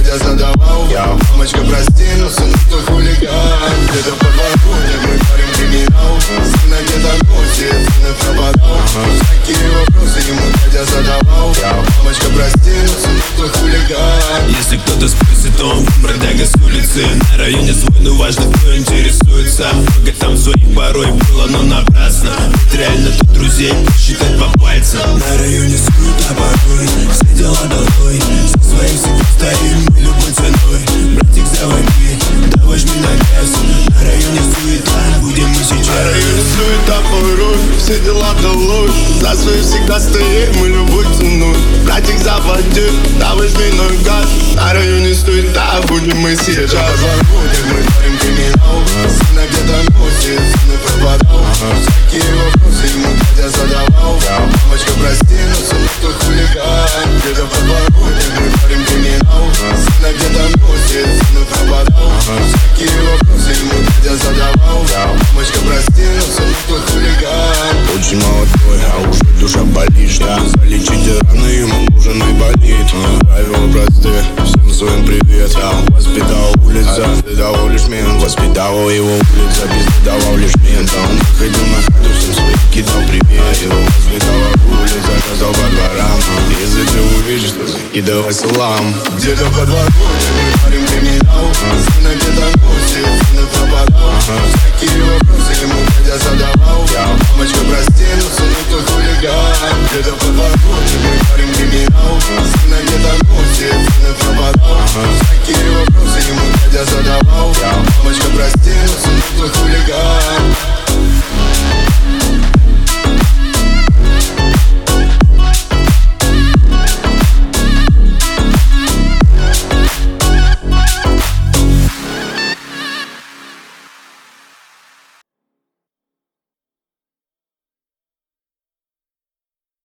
дядя задавал. Мамочка, прости, но сынок твой хулиган. Где-то под балконе мой парень криминал. Сына где-то носит, сына пропадал. Такие вопросы ему дядя задавал. Мамочка, прости, но сынок твой хулиган. Если кто-то спросит, то он бродяга с улицы. На районе свой, но важно, кто интересуется. Много там своих порой было, но напрасно. Ведь реально тут друзей считать по пальцам. На районе суета порой, все дела долой. За своих всегда стоим мы любой ценой. Братик, заводи, да возьми на газ. На районе суета, будем мы сейчас. На районе суета порой, все дела долой. За своих всегда стоим мы любой ценой. Братик, заводи, да возьми на газ. На районе суета, будем мы сейчас. Подводит мой парень криминал. Сына где-то носит, сына пропадал. Такие вопросы ему дядя задавал. Мамочка, прости, но сынок твой хулиган. Где-то подводит мой парень криминал. Сына где-то носит, сына пропадал. Такие вопросы ему дядя задавал. Мамочка, прости, но сынок твой хулиган. Очень молодой, а уже душа болит. Чтобы залечить раны, ему нужен айболит. Правила простые, всем своим привет. Воспитал улица, давал лишь мент. Воспитала его улица, давал лишь мент. Он выходил на хату, всем своим кидал привет. Его воспитала улица, казал по дворам. Если ты увидишь, то закидывай салам. Где-то под балконе мой парень криминал. Сына где-то носит, сына пропадал. Такие вопросы ему дядя задавал. Мамочка, прости, но сынок твой хулиган. Где-то